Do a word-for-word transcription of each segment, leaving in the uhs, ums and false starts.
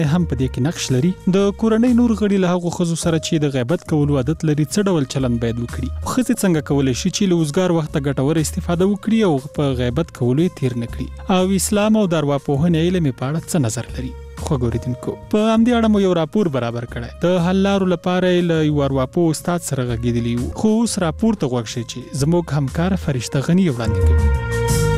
هم په دې کې نقش لري. د کورنۍ نور غړي له هغو ښځو سره چې د غیبت کولو عادت لري څه ډول چلند باید وکړي. ښځې څنګه کولی شي چې له اوزګار وخته ګټوره استفاده وکړي او په غیبت کولو یې تیر نه کړي، او اسلام او د ارواپوهنې علم په اړه څه نظر لري. خوږ اوریدونکو، په همدې اړه مو یو راپور برابر کړی. د حل لارو لپاره یې له یو ارواپوه استاد سره غږېدلي وو، خو اوس راپور ته غوږ شئ چې زموږ همکاره فرشته غني وړاندې کوي.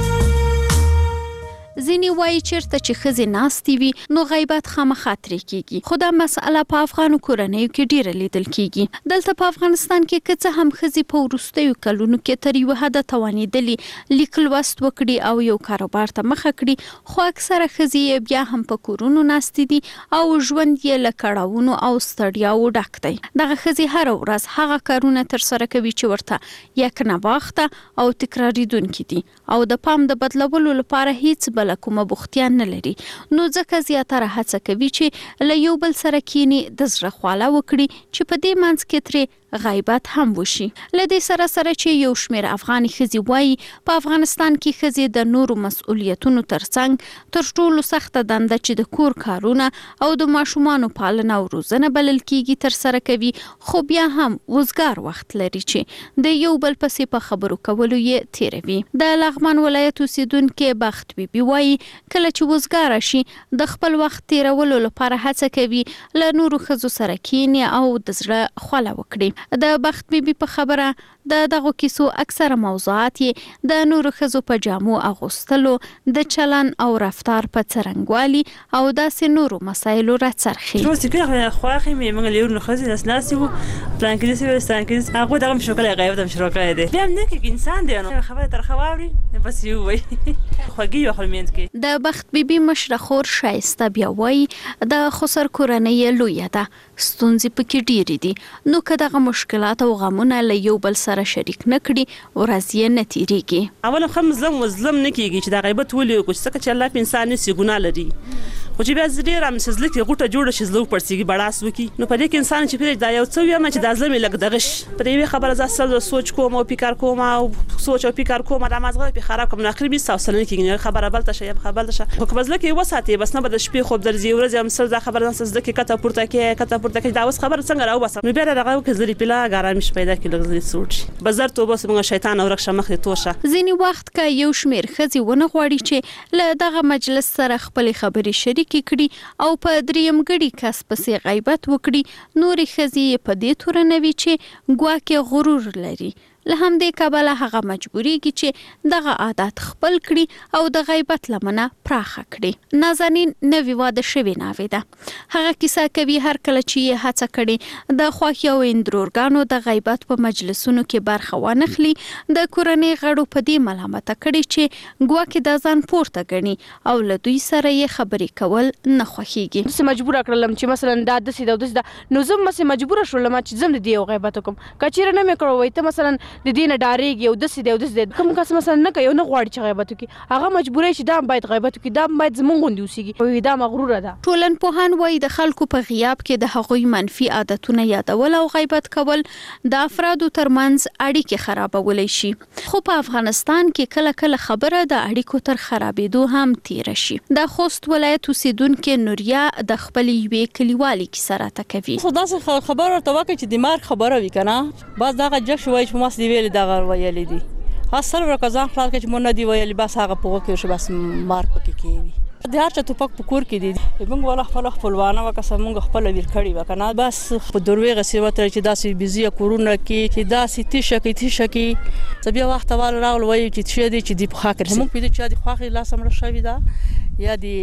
ځینې وایي چېرته چې ښځې ناستې وي نو غیبت خامخا ترې کېږي، خو دا مسئله په افغانو کورنیو کې ډېره لیدل کېږي. دلته په افغانستان کې که څه هم ښځې په وروستیو کلونو کې تر یوه حده توانېدلي لیک لوست وکړي او یو کاروبار ته مخه کړي، خو اکثره ښځې بیا هم په کورونو ناستې دي او ژوند یې له کړاوونو او ستړیاوو ډک دی. دغه ښځې هره ورځ هغه کارونه ترسره کوي چې ورته یک نواخته او تکراریدونکي دي او د پام د بدلولو لپاره هیڅ بله کومه بوختیا نه لري، نو ځکه زیاتره هڅه کوي چې له یو بل سره کینی د زړه خواله وکړي چې په دې منځ کې ترې غیبت هم وشي. له دې سره سره چې یو شمېر افغاني ښځې وایي په افغانستان کې ښځې د نورو مسؤلیتونو ترڅنګ تر ټولو سخته دنده چې د کور کارونه او د ماشومانو پالنه او روزنه بلل کېږي ترسره کوي، خو بیا هم وزګار وخت لري چې د یو بل پسې په خبرو کولو یې تیروي. د لغمان ولایت اوسیدونکې بخت بیبي وایي کله چې وزګاره شي د خپل وخت تیرولو لپاره هڅه کوي له نورو ښځو سره کینی او د زړه خوله وکړي. د بخت بیبي په خبره د دغو کیسو اکثره موضوعات یې د نورو ښځو په جامو اغوستلو، د چلن او رفتار په څرنګوالي او داسې نورو مسایلو راڅرخي. روزی که خواهی می من لیور نخوزی دست ناسی و پلانکلیسی و استانکلیس هغه دغه مشکل غیبت هم شروع کړی دی. بیا نه کې انسان دی نو خبره تر خواوري بس یو وای خوږی یو خلمند کې. د بخت بیبي مشره خور شایسته بیا وای د خسر کورنۍ لویه ده، ستونزې پکې ډېرې دي، نو که دغه مشکلات او غمونه له یو بل سره شریک نه کړي ورځ یې نه تېرېږي. اول خو مظلم مظلم نه کېږي چې دا غیبت ولې وکړو، ځکه چې الله په انسان هېڅ ګناه لري، خو چې بیا ډېر هم چې زړه کې غوټه جوړه شي، زړه وپړسېږي بړاس وکړي، نو په دې کې انسان چې پرېږدي دا یو څه ویمه چې دا زړه مې لږ دغه شي، په دې یوې خبره زه اصل سوچ کوم او فکر کوم او سوچ او فکر کوم دا مازغه پې خراب کوم، نو اخر بیست سوه نه کېږي خبره بل ته شي یا خبره بل ته شي، خو که په زړه کې وساتې بس نه به د شپې خوب درځي، ورځې هم سل دا خبره ځان زړه کې کته پورته کې کته پورته کې دا اوس خبره څنګه راوباسم، نو بیا دغه وکړي زړه پیلا ګرامش پیدا کړي لږ زړه سوټ شي بازار توبه څنګه شیطان اورخ مخې توشه. ځینې وخت که یو شمېر ښځې ونه غواړي چې له دغه مجلس سره خپلې خبرې شریکې کړي او په دریم ګړي کس پسې غیبت وکړي، نورې ښځې په دې تورنوي چې ګواکې غرور لري. له همدې کبله هغه مجبوریږي چې دغه عادت خپل کړي او د غیبت لمنه پراخه کړي. نازنین نوې واده شوې ناوې ده، هغه کیسه کوي هر کله چې یې هڅه کړې د خوښې او اندرورګانو د غیبت په مجلسونو کې برخه وانخلي، د کورنۍ غړو په دې ملامته کړي چې ګواکې دا ځان پورته ګڼي او له دوی سره یې خبرې کول نه خوښیږي. زه مجبوره کړلم چې مثلا دا داسې ده او داسې ده، نو زه مسې مجبوره شولم چې زم د دې یو غیبت وکړم. که چېرې نه مې کړی وای ته مثلا د دې نه ډارېږي او داسې دی او داسې دی، کوم کس مثلا نه کوي او نه غواړي چې غیبت وکړي، هغه مجبوری چې دا هم باید غیبت وکړي، دا هم باید زمونږ غوندې اوسېږي، دا مغروره ده. ټولنپوهان وایي د خلکو په غیاب کې د هغوی منفي عادتونه یادول او غیبت کول د افرادو ترمنځ اړیکې خرابولی شي، خو په افغانستان کې کله کله خبره د اړیکو تر خرابېدو هم تیره شي. د خوست ولایت اوسیدونکې نوریا د خپلې یوې کلیوالې کیسه راته کوي. خو داسې خبره ورته وکړئ چې د مار خبره وي که نه، بس دغه جګ شو وایي چې ما دې ویلې دغه ویلې دي، اصل ورکه ځان خلاص کړه چې مو نه دي ویلې، بس هغه په وکړ شو، بس مار پکې کېوي. د هر چا توپک په کور کې دي، موږ والا خپله خپلوانه وه که څه موږ خپله ویر کړې وه که نه، بس په دروېغه سې وتړئ چې داسې بیزي کورونه کې چې داسې تیشه کې تیشه کې څه بیا وخته والا راغلل وایي چې تشه دی چې دی په خوا کړي، موږ پوهېدو چې یا د خواښې لاسه مړه شوې ده یا د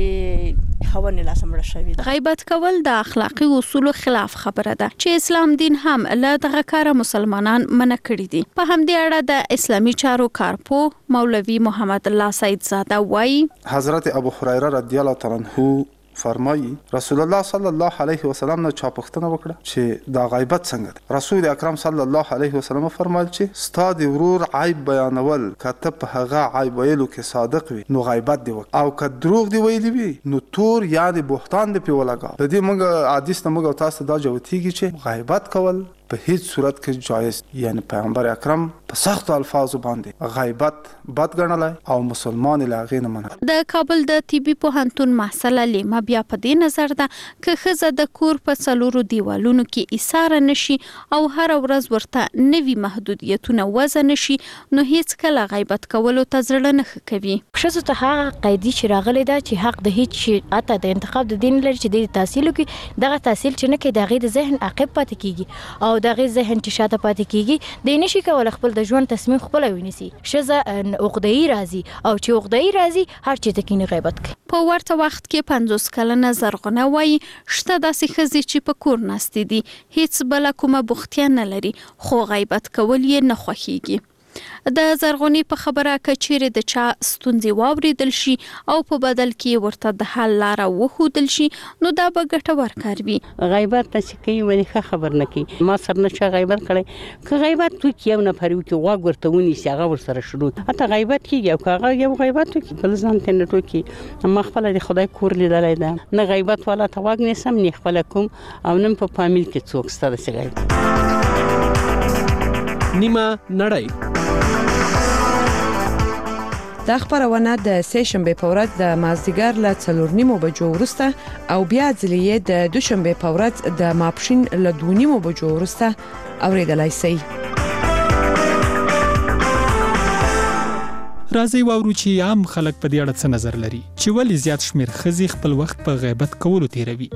خاوند لاسه مړه شوې ده. غیبت کول د اخلاقي اصولو خلاف خبره ده چې اسلام دین هم له دغه کاره مسلمانان منع کړي دي. په همدې اړه د اسلامي چارو کارپوه مولوي محمد الله سید زاده وایي حضرت ابو هريره رضی الله تعالی عنه فرمایي رسول الله صلی الله علیه وسلم نه چا پوښتنه وکړه چې دا غیبت څنګه ده. رسول اکرم صلی الله علیه وسلم فرمایل چې ستا د ورور عیب بیانول که ته په هغه عیب ویلو کې صادق وي نو غیبت دی وکړه، او که دروغ دی ویلی وي نو تور یعنې بهتان دی پې ولګاوه. د دې موږ حدیث نه موږ او تاسو دا جوتېږي چې غیبت کول په هیڅ صورت کې جایز، یعنی پیغمبر اکرم په سخت الفاظو باندې غیبت بد ګڼلی او مسلمان له هغې نه منع. د کابل د طبي پوهنتون محصله لیما بیا په دې نظر ده که ښځه د کور په څلورو دیوالونو کې ایساره نشي او هر ورځ ورته نوي محدودیتونه وضع نشي نو هیڅ کله غیبت کولو ته زړه نه ښه کوي. ښځو ته هغه قاعدې چې راغلی ده چې حق د هیڅ شي حتی د انتخاب د دین لري چې د تحصیل وکړي، دغه تحصیل چې نه کوي د هغې د ذهن عاقب پاتې کیږي او د هغې ذهن چې شاته پاتې کیږي دی نشي کولی خپل د ژوند تصمیم خپله ونیسي. ښځه عقده‌ای راځي او چې عقده‌ای راځي هر چېرته کینې غیبت کوي. په ورته وخت کې پنځوس کلنه زرغونه وایي شته داسې ښځې چې په کور ناستې دي، هیڅ بله کومه بوختیا نه لري خو غیبت کول یې نه خوښیږي. د زرغونې په خبره که چیرې د چا ستونزې واورېدل شي او په بدل کې ورته د حل لاره وښودل شي نو دا به ګټور کار وي. غیبت چې کوي ولې ښه خبر نه کوي. ما سره نه چا غیبت کړی، که غیبت وکړي یو نفر وکړي غوږ ورته ونیسي هغه ورسره شروع حتی غیبت کېږي او که هغه یو غیبت وکړي بل ځان ته نه ټوکي. ما خپله د خدای کور لیدلی ده، نه غیبت والا ته غوږ نیسم نه خپله کوم او نه په فامیل کې څوک سته داسې غیبت. نیمه نړۍ. دا خبرونه د سه شنبه په ورځ د مازدیګر له څلور نیمو بجو وروسته او بیا ځلې د دوشنبه په ورځ د ماپښین له دوه نیمو بجو وروسته اوریدلای شئ. راځي واورو چې عام خلک په دې اړه څه نظر لري چې ولې زیات شمیر ښځې خپل وخت په غیبت کولو تیروي.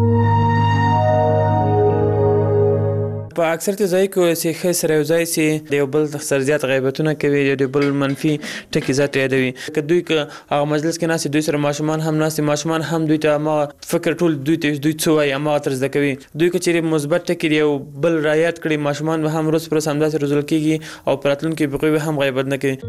په اکثریت ځای کې چې ښځې سره یو ځای سي د یو بل سره زیات غیبتونه کوي، د بل منفي ټکي زیات یادوي. که دوی که هغه مجلس کې ناست دوی سره ماشومان هم ناست ماشومان هم دوی ته هماغه فکر ټول دوی ته دوی څه وایي هماغه تر زده کوي. دوی که چیرې مثبت ټکي یو بل رعایت کړي ماشومان به هم روز پر ورځ همداسې روزل کېږي او په راتلونکي کې به هم غیبت نه کوي.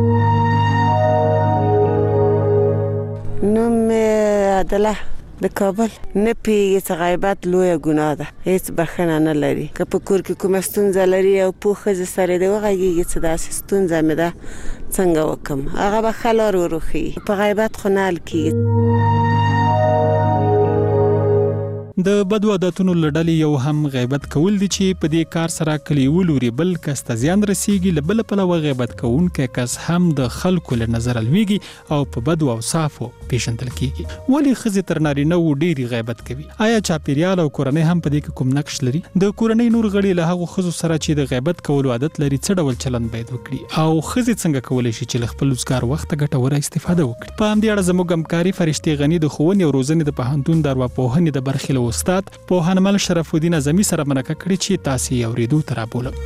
نوم مې عدله د کابل. نه پیږي چې غیبت لویه ګناه ده، هیڅ بخښنه نه لري. که په کور کې کومه ستونزه لري او پوه ښځې سره دې وغږېږي چې داسې ستونزه مې ده څنګه وکړم، هغه به ښه لار وروښيي. په غیبت خو نه حل کېږي. د بدو عادتونو له ډلې یو هم غیبت کول دي چې په دې کار سره کلی ولوري بل کس ته زیان رسیږي. له بله پلوه غیبت کوونکی کس هم د خلکو له نظره لویږي او په بدو اوصافو پیژندل کیږي. ولې ښځې تر نارینه‌وو ډېرې غیبت کوي؟ آیا چاپیریال او کورنۍ هم په دې کې کوم نقش لري؟ د کورنۍ نور غړي له هغو ښځو سره چې د غیبت کولو عادت لري څه ډول چلند باید وکړي او ښځې څنګه کولی شي چې له خپل روزګار وخته ګټوره استفاده وکړي؟ په همدې اړه زموږ همکاري فرشتې غني د ښوونې او روزنې د پوهنتون د ارواپوهنې د برخې له استاد پوهنمل شرف الدین اعظمي سره مرکه کړې چې تاسو یې اورېدو ته رابولم.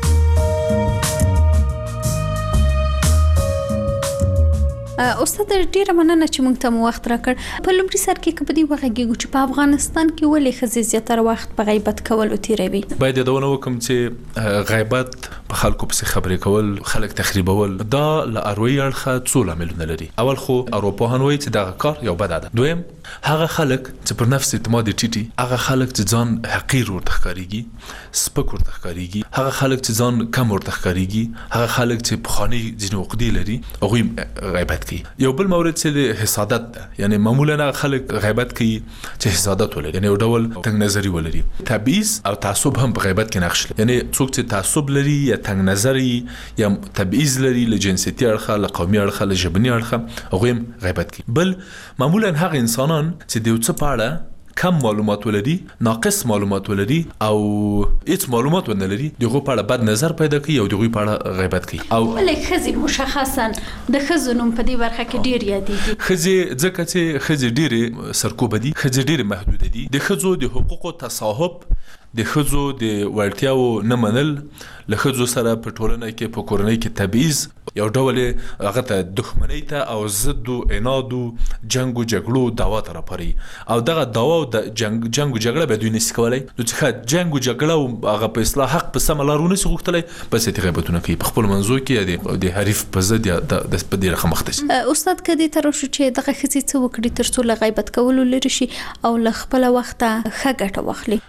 استاد ډیره مننه چې موږ ته وخت راکړ. په لومړي سر کې کبدي وغږیږو چې په افغانستان کې ولې ښځې زیاتره وخت په غیبت کولو تیروي. باید یادونه وکم چې غیبت په خلکو پسې خبرې کول، خلک تخریبول، دا له اروایي اړخه څو لاملونه لري. اول خو ارواپوهان وایي چې دغه کار یو بد عادت. دویم هغه خلک چې پر نفس اعتماد ټیټي، هغه خلک چې ځان حقیر ورته ښکارېږي، سپک ورته ښکارېږي، هغه خلک چې ځان کم ورته ښکارېږي، هغه خلک چې پخواني ځینې عقدې لري هغوی غیبت کوي. یو بل مورد چې حسادت ده، یعنی معمولا خلک غیبت کوي چې حسادت ولري، یعنی یو ډول تنگ نظری ولري. تبعیض او تعصب هم په غیبت کې نقش لري، یعنی څوک چې تعصب لري یا تنگ نظری یا تبعیض لري له جنسیتي اړخه، له قومي اړخه، له ژبني اړخه هغوی هم غیبت کوي. بل معمولا هغه انسانان چې د یو څه په اړه کم معلومات ولري، ناقص معلومات ولري او هیڅ معلومات ونه لري، دغه په اړه بد نظر پیدا کوي او دغه په اړه غیبت کوي. او ولې ښځې مشخصا د ښځو نوم په دې برخه کې ډیر یادېږي؟ ښځې ځکه چې ښځې ډېرې سرکوبه دي، ښځې ډېرې محدوده دي. د ښځو د حقوقو تصاحب، د ښځو د وړتیاو نه منل، له ښځو سره په ټولنه کې په کورنۍ کې تبعیض، یو ډول هغه ته دښمنۍ ته او ضد او عناد او جنگ او جګړو دعوا ته راپاري او دغه دعوا او د جنگ جنگ او جګړه به دوی نشي کولای. نو چې جنگ او جګړه او هغه په اصلاح حق په سم لار ونه شي غوښتلی، بس یې غیبتونه کوي په خپل منځو کې د حریف په ضد یا د په دې رقم مخته شي. استاد کدي تر شو چې دغه ښځې څه وکړي تر څو له غیبت کولو لري شي او له خپل وخته ښه ګټه واخلي؟ هر هغه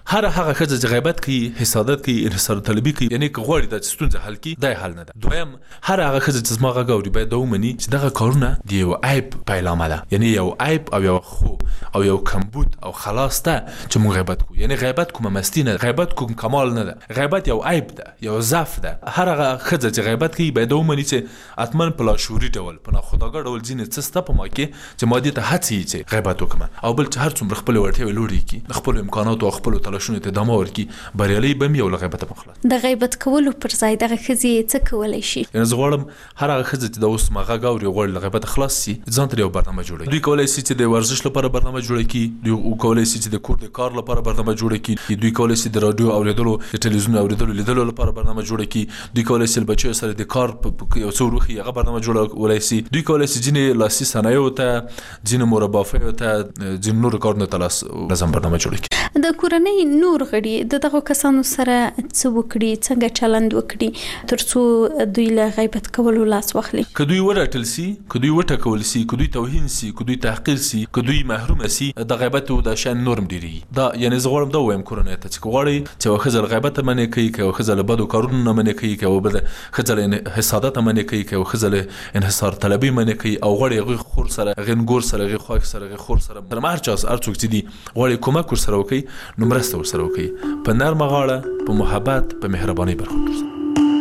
هغه ښځه چې غیبت کوي، حسادت کوي، انحصار طلبي کوي، یعنی که غواړي دا ستونزه حل کړي دا حل نه ده. دویم هر هغه ښځه چې زما غږ اوري باید دا ومني چې دغه کارونه د یو عیب پیلامه ده، یعنی یو عیب او یو خو او یو کمبود او خلاص ته چې موږ غیبت کوو. یعنی غیبت کومه مستی نه ده، غیبت کوم کمال نه ده، غیبت یو عیب ده، یو ضعف ده. هر هغه ښځه چې غیبت کوي باید ومني چې اتمن په لاشعوري ډول په ناخودآګاه ډول ځینې څه سته په ما کې چې ما دې ته هڅوي چې غیبت وکړم، او بل چې هر څومره خپلې وړتیاوې لوړې کړي، خپلو امکاناتو او خپلو تلاشونو ته ادامه ورکړي، بریالی به م یو له غیبته په خلاص. د غیبت کولو پر ځای دغه ښځې څه کولی شي؟ یعنې زه غواړم هر هغه ښځه چې د اوس ما غږ اوري غواړي له غیبته خلاص شي، ځان ته یو برنامه جوړوي. دوی کولی شي چې د ورزش لپاره برنامه جوړه کړي، دوی کولی شي چې د کور د کار لپاره برنامه جوړه کړي، دوی کولی شي د رادیو اوریدلو، د تلویزیون اوریدلو لیدلو لپاره برنامه جوړه کړي، دوی کولی شي بچو سره د کار یو څو روخي هغه برنامه جوړولای شي، دوی کولی شي ځینې لاسي صنایعو ته، ځینې مربافیو ته، ځینې نورو کارونو ته لاس نظم برنامه جوړه کړي. د کورنۍ نور غړي د دغه کسانو سره څه وکړي، څنګه چلند وکړي ترڅو دوی له غیبت کولو لاس واخلي؟ که دوی ورټل سي، که دوی وټکول سي، که دوی توهین سي، که دوی تحقیر سي، که دوی محروم سي، د غیبت او د شان نورم ډیری دا. یعنی زه غواړم دا وایم کورنۍ ته چې غواړي چې یو ښځه له غیبت منې کوي، که یو ښځه له بدو کارونو نه منې کوي، که یو بل ښځه له حسادت منې کوي، که یو ښځه له انحصار طلبي منې کوي، او غواړي هغوی خور سره، هغې نګور سره، هغې خواښ سره، هغې خور سره، تر هر چا هر څوک چې دي غواړي کومک ورسره وکړي، نو مرسته ورسره وکړي، په نرمه غاړه، په محبت، په مهربانۍ برخورد وکړي.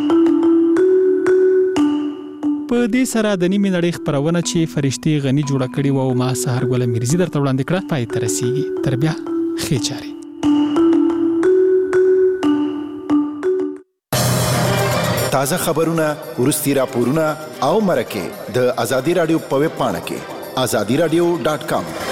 په دې سره د نیمې نړۍ خپرونه چې فرشتي غني جوړه کړې و او ما سحر ګل میرزي درته وړاندې کړه پای ته رسیږي. تر بیا ښې چارې. تازه خبرونه، ورستي راپورونه او مرکې د ازادي رادیو په ویب پاڼه کې ازادي رادیو ډاټ کام